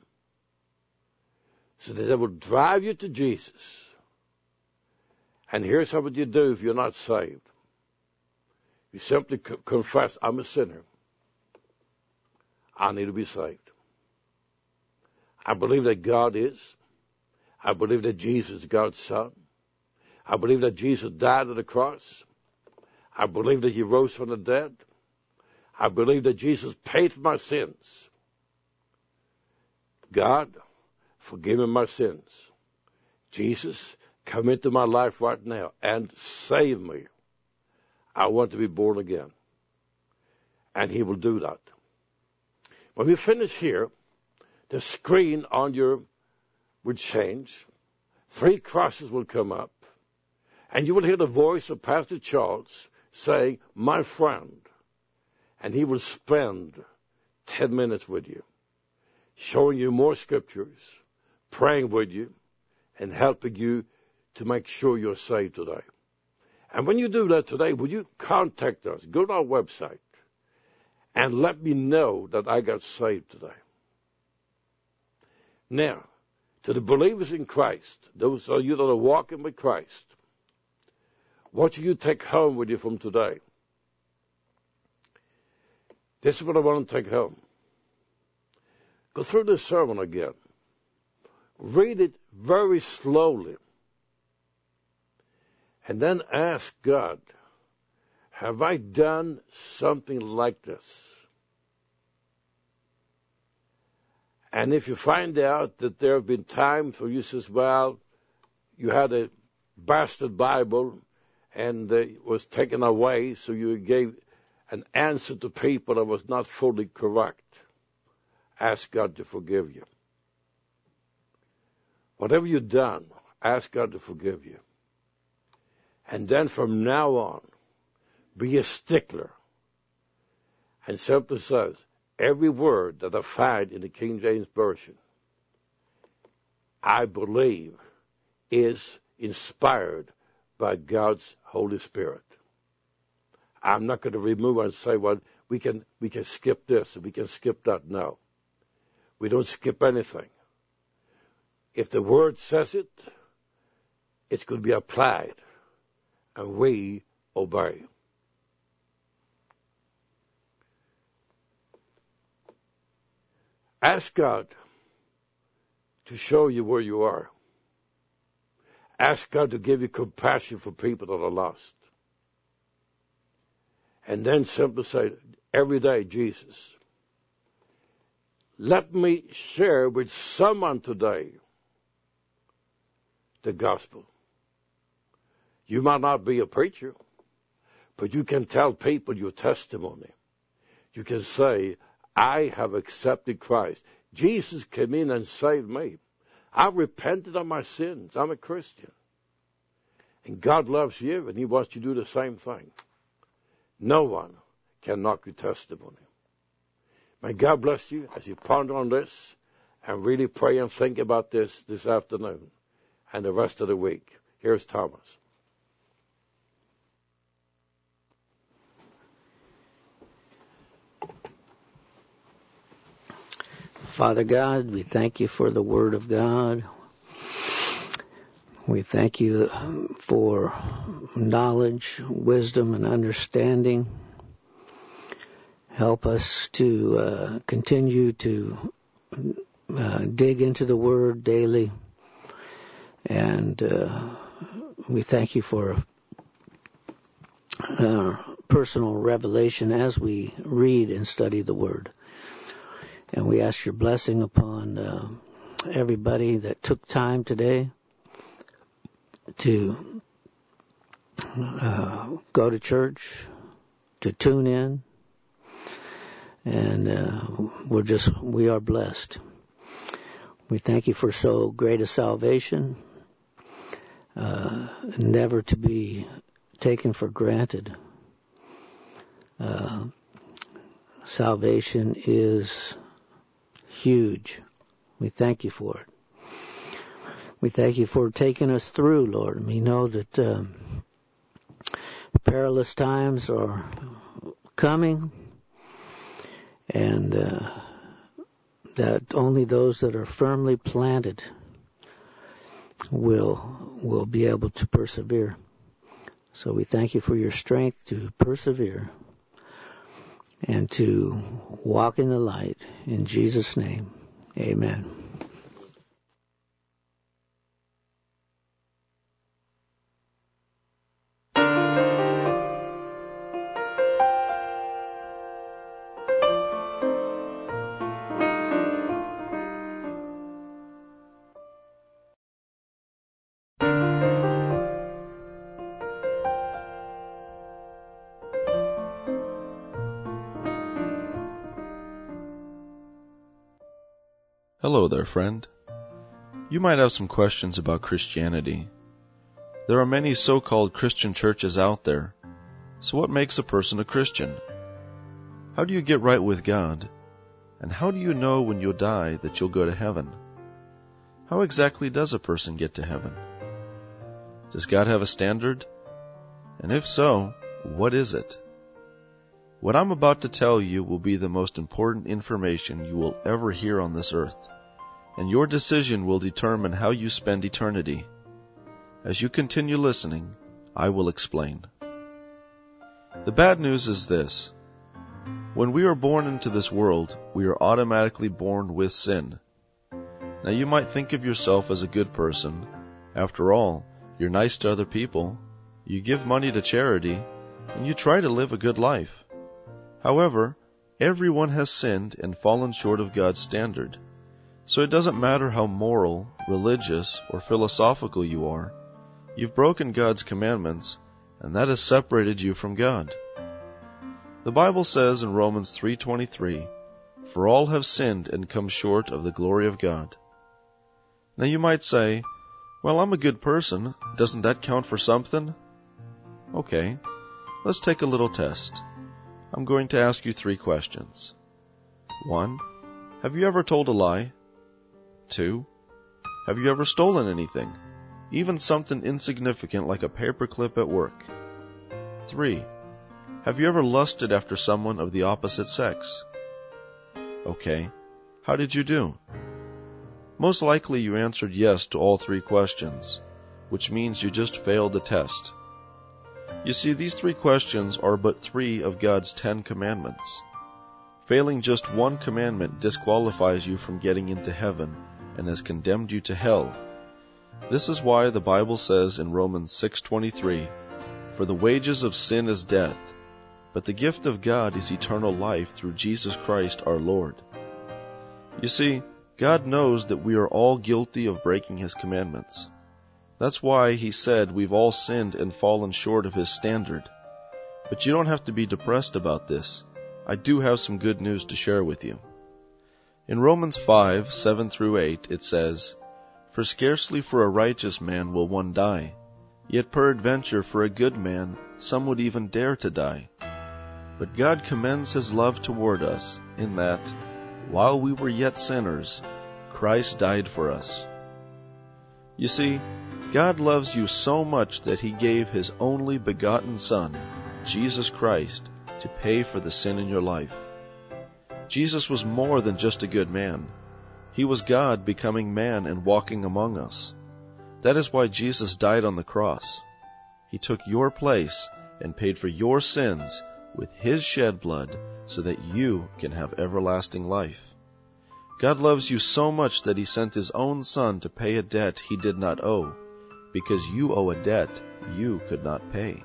so that it will drive you to Jesus. And here's what you do if you're not saved. You simply co- confess, I'm a sinner. I need to be saved. I believe that God is. I believe that Jesus is God's Son. I believe that Jesus died on the cross. I believe that he rose from the dead. I believe that Jesus paid for my sins. God, forgive me my sins. Jesus, come into my life right now and save me. I want to be born again. And he will do that. When we finish here, the screen on your will change. Three crosses will come up. And you will hear the voice of Pastor Charles saying, my friend. And he will spend ten minutes with you, showing you more scriptures, praying with you, and helping you to make sure you're saved today. And when you do that today, would you contact us? Go to our website and let me know that I got saved today. Now, to the believers in Christ, those of you that are walking with Christ, what do you take home with you from today? This is what I want to take home. Go through this sermon again. Read it very slowly. And then ask God, have I done something like this? And if you find out that there have been times where you says, well, you had a bastard Bible and it was taken away, so you gave an answer to people that was not fully correct, ask God to forgive you. Whatever you've done, ask God to forgive you. And then from now on, be a stickler. And simply says, every word that I find in the King James Version, I believe is inspired by God's Holy Spirit. I'm not going to remove and say, well, we can we can skip this, we can skip that. No. We don't skip anything. If the Word says it, it's going to be applied. And we obey. Ask God to show you where you are. Ask God to give you compassion for people that are lost. And then simply say, every day, Jesus, let me share with someone today the gospel. You might not be a preacher, but you can tell people your testimony. You can say, I have accepted Christ. Jesus came in and saved me. I repented of my sins. I'm a Christian. And God loves you, and he wants you to do the same thing. No one can knock your testimony. May God bless you as you ponder on this and really pray and think about this this afternoon and the rest of the week. Here's Thomas. Father God, we thank you for the Word of God. We thank you for knowledge, wisdom, and understanding. Help us to uh, continue to uh, dig into the Word daily. And uh, we thank you for uh, personal revelation as we read and study the Word. And we ask your blessing upon uh, everybody that took time today to uh, go to church, to tune in, and uh, we're just, we are blessed. We thank you for so great a salvation, uh, never to be taken for granted. Uh, salvation is huge. We thank you for it. We thank you for taking us through, Lord. We know that um, perilous times are coming, and uh, that only those that are firmly planted will will be able to persevere. So we thank you for your strength to persevere and to walk in the light. In Jesus' name, amen. Hello there, friend. You might have some questions about Christianity. There are many so-called Christian churches out there. So what makes a person a Christian? How do you get right with God? And how do you know when you'll die that you'll go to heaven? How exactly does a person get to heaven? Does God have a standard? And if so, what is it? What I'm about to tell you will be the most important information you will ever hear on this earth, and your decision will determine how you spend eternity. As you continue listening, I will explain. The bad news is this. When we are born into this world, we are automatically born with sin. Now you might think of yourself as a good person. After all, you're nice to other people, you give money to charity, and you try to live a good life. However, everyone has sinned and fallen short of God's standard. So it doesn't matter how moral, religious, or philosophical you are. You've broken God's commandments, and that has separated you from God. The Bible says in Romans three twenty-three, "For all have sinned and come short of the glory of God." Now you might say, "Well, I'm a good person. Doesn't that count for something?" Okay, let's take a little test. I'm going to ask you three questions. One, have you ever told a lie? Two, have you ever stolen anything, even something insignificant like a paperclip at work? Three, have you ever lusted after someone of the opposite sex? Okay, how did you do? Most likely you answered yes to all three questions, which means you just failed the test. You see, these three questions are but three of God's Ten Commandments. Failing just one commandment disqualifies you from getting into heaven and has condemned you to hell. This is why the Bible says in Romans six twenty-three, "For the wages of sin is death, but the gift of God is eternal life through Jesus Christ our Lord." You see, God knows that we are all guilty of breaking His commandments. That's why He said we've all sinned and fallen short of His standard. But you don't have to be depressed about this. I do have some good news to share with you. In Romans five, seven through eight, it says, "For scarcely for a righteous man will one die, yet peradventure for a good man some would even dare to die. But God commends His love toward us, in that, while we were yet sinners, Christ died for us." You see, God loves you so much that He gave His only begotten Son, Jesus Christ, to pay for the sin in your life. Jesus was more than just a good man. He was God becoming man and walking among us. That is why Jesus died on the cross. He took your place and paid for your sins with His shed blood so that you can have everlasting life. God loves you so much that He sent His own Son to pay a debt He did not owe, because you owe a debt you could not pay.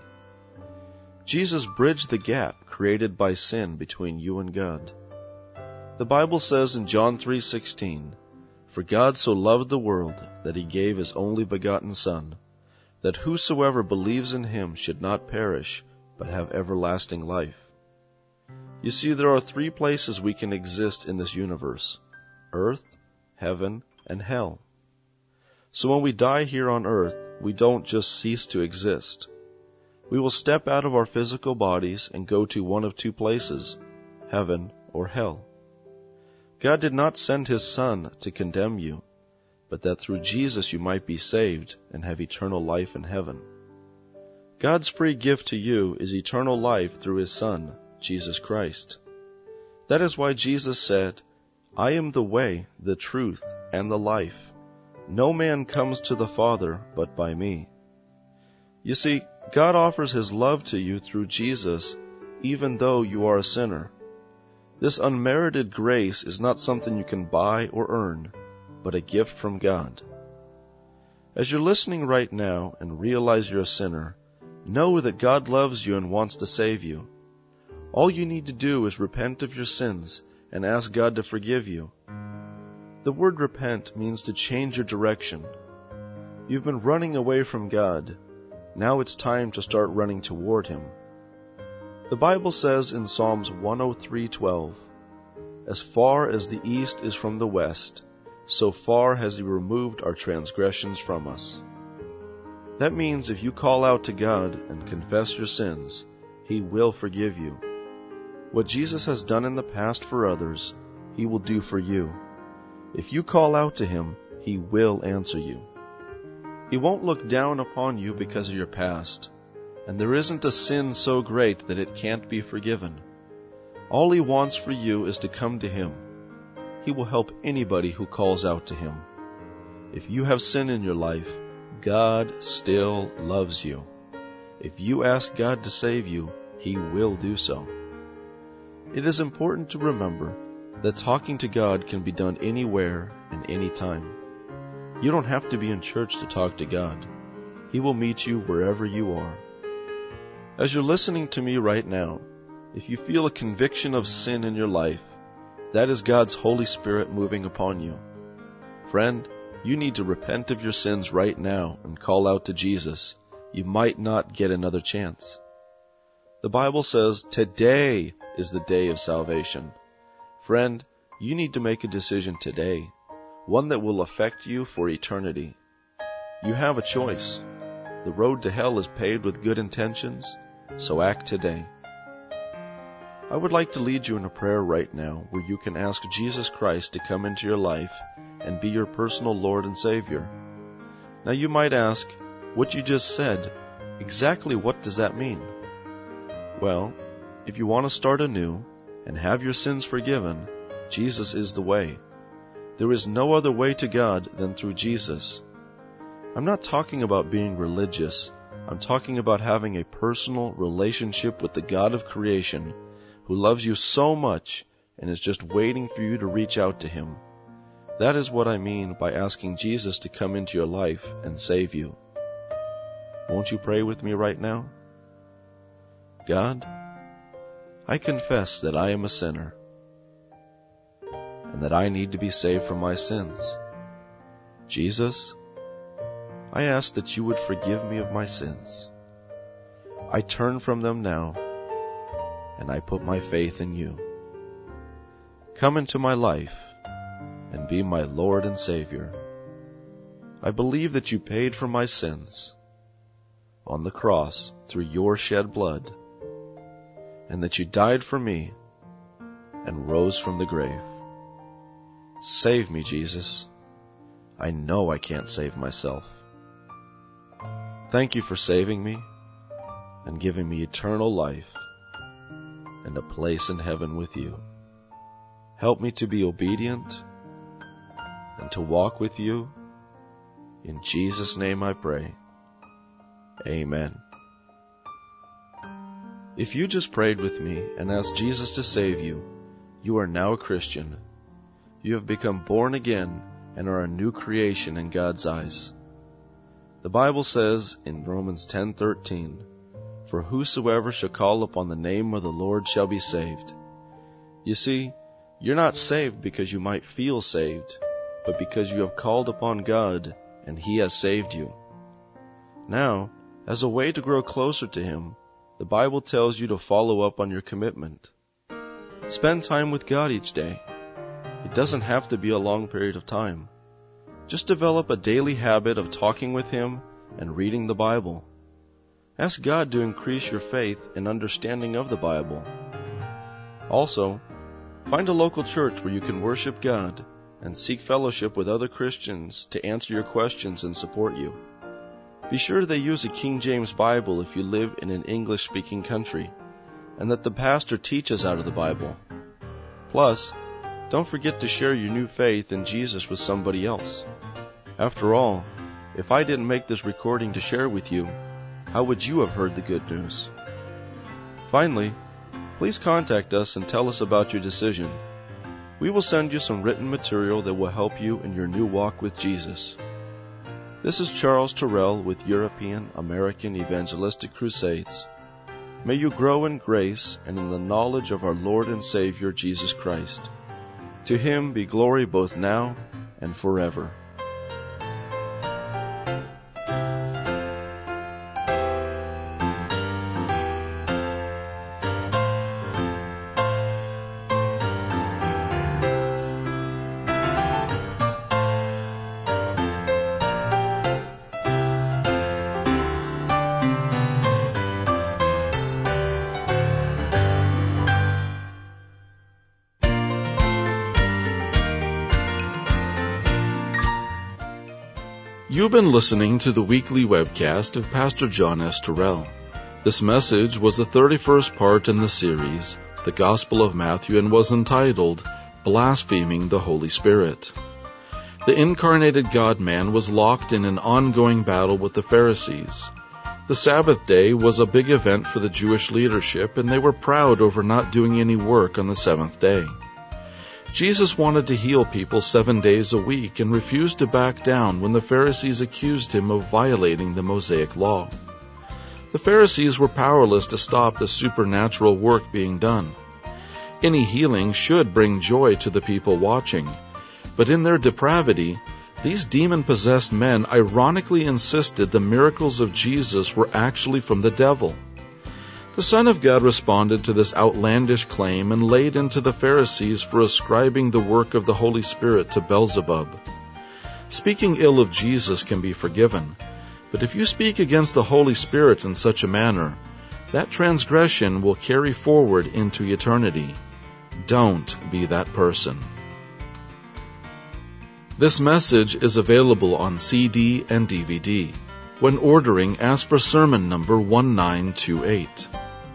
Jesus bridged the gap created by sin between you and God. The Bible says in John three sixteen, For God so loved the world that he gave his only begotten Son, that whosoever believes in him should not perish, but have everlasting life. You see, there are three places we can exist in this universe: earth, heaven, and hell. So when we die here on earth, we don't just cease to exist. We will step out of our physical bodies and go to one of two places, heaven or hell. God did not send his Son to condemn you, but that through Jesus you might be saved and have eternal life in heaven. God's free gift to you is eternal life through his Son, Jesus Christ. That is why Jesus said, "I am the way, the truth, and the life. No man comes to the Father but by me." You see, God offers his love to you through Jesus, even though you are a sinner. This unmerited grace is not something you can buy or earn, but a gift from God. As you're listening right now and realize you're a sinner, know that God loves you and wants to save you. All you need to do is repent of your sins and ask God to forgive you. The word repent means to change your direction. You've been running away from God. Now it's time to start running toward him. The Bible says in Psalms one oh three twelve, "As far as the east is from the west, so far has he removed our transgressions from us." That means if you call out to God and confess your sins, he will forgive you. What Jesus has done in the past for others, he will do for you. If you call out to him, he will answer you. He won't look down upon you because of your past, and there isn't a sin so great that it can't be forgiven. All he wants for you is to come to him. He will help anybody who calls out to him. If you have sin in your life, God still loves you. If you ask God to save you, he will do so. It is important to remember that talking to God can be done anywhere and any time. You don't have to be in church to talk to God. He will meet you wherever you are. As you're listening to me right now, if you feel a conviction of sin in your life, that is God's Holy Spirit moving upon you. Friend, you need to repent of your sins right now and call out to Jesus. You might not get another chance. The Bible says today is the day of salvation. Friend, you need to make a decision today, one that will affect you for eternity. You have a choice. The road to hell is paved with good intentions, so act today. I would like to lead you in a prayer right now where you can ask Jesus Christ to come into your life and be your personal Lord and Savior. Now you might ask, what you just said, exactly what does that mean? Well, if you want to start anew and have your sins forgiven, Jesus is the way. There is no other way to God than through Jesus. I'm not talking about being religious. I'm talking about having a personal relationship with the God of creation who loves you so much and is just waiting for you to reach out to him. That is what I mean by asking Jesus to come into your life and save you. Won't you pray with me right now? God, I confess that I am a sinner and that I need to be saved from my sins. Jesus, I ask that you would forgive me of my sins. I turn from them now, and I put my faith in you. Come into my life and be my Lord and Savior. I believe that you paid for my sins on the cross through your shed blood, and that you died for me and rose from the grave. Save me, Jesus. I know I can't save myself. Thank you for saving me and giving me eternal life and a place in heaven with you. Help me to be obedient and to walk with you. In Jesus' name I pray. Amen. If you just prayed with me and asked Jesus to save you, you are now a Christian. You have become born again and are a new creation in God's eyes. The Bible says in Romans ten thirteen, "For whosoever shall call upon the name of the Lord shall be saved." You see, you're not saved because you might feel saved. but because you have called upon God and He has saved you. Now, as a way to grow closer to Him, the Bible tells you to follow up on your commitment. Spend time with God each day. It doesn't have to be a long period of time. Just develop a daily habit of talking with Him and reading the Bible. Ask God to increase your faith and understanding of the Bible. Also, find a local church where you can worship God and seek fellowship with other Christians to answer your questions and support you. Be sure they use a King James Bible if you live in an English-speaking country, and that the pastor teaches out of the Bible. Plus, don't forget to share your new faith in Jesus with somebody else. After all, if I didn't make this recording to share with you, how would you have heard the good news? Finally, please contact us and tell us about your decision. We will send you some written material that will help you in your new walk with Jesus. This is Charles Terrell with European American Evangelistic Crusades. May you grow in grace and in the knowledge of our Lord and Savior Jesus Christ. To Him be glory both now and forever. You've been listening to the weekly webcast of Pastor John S. Terrell. This message was the thirty-first part in the series, The Gospel of Matthew, and was entitled, Blaspheming the Holy Spirit. The incarnated God-man was locked in an ongoing battle with the Pharisees. The Sabbath day was a big event for the Jewish leadership, and they were proud over not doing any work on the seventh day. Jesus wanted to heal people seven days a week and refused to back down when the Pharisees accused him of violating the Mosaic law. The Pharisees were powerless to stop the supernatural work being done. Any healing should bring joy to the people watching, but in their depravity, these demon-possessed men ironically insisted the miracles of Jesus were actually from the devil. The Son of God responded to this outlandish claim and laid into the Pharisees for ascribing the work of the Holy Spirit to Beelzebub. Speaking ill of Jesus can be forgiven, but if you speak against the Holy Spirit in such a manner, that transgression will carry forward into eternity. Don't be that person. This message is available on C D and D V D. When ordering, ask for sermon number one nine two eight.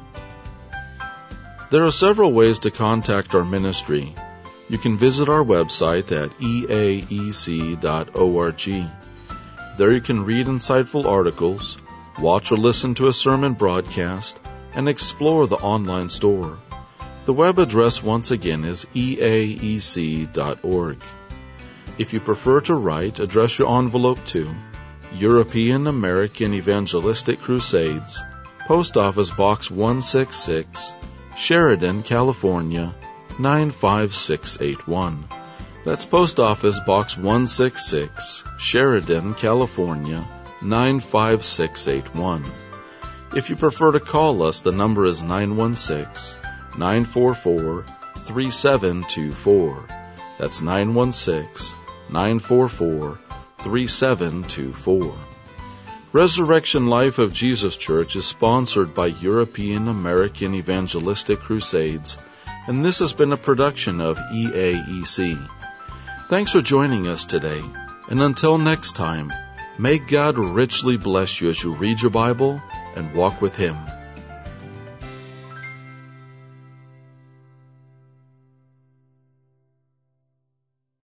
There are several ways to contact our ministry. You can visit our website at e a e c dot org. There you can read insightful articles, watch or listen to a sermon broadcast, and explore the online store. The web address once again is e a e c dot org. If you prefer to write, address your envelope to European American Evangelistic Crusades, Post Office Box one sixty-six, Sheridan, California, nine five six eight one. That's Post Office Box one sixty-six, Sheridan, California, nine five six eight one. If you prefer to call us, the number is nine one six, nine four four, three seven two four. That's nine one six, nine four four, three seven two four. Resurrection Life of Jesus Church is sponsored by European American Evangelistic Crusades, and this has been a production of E A E C. Thanks for joining us today, and until next time, may God richly bless you as you read your Bible and walk with Him.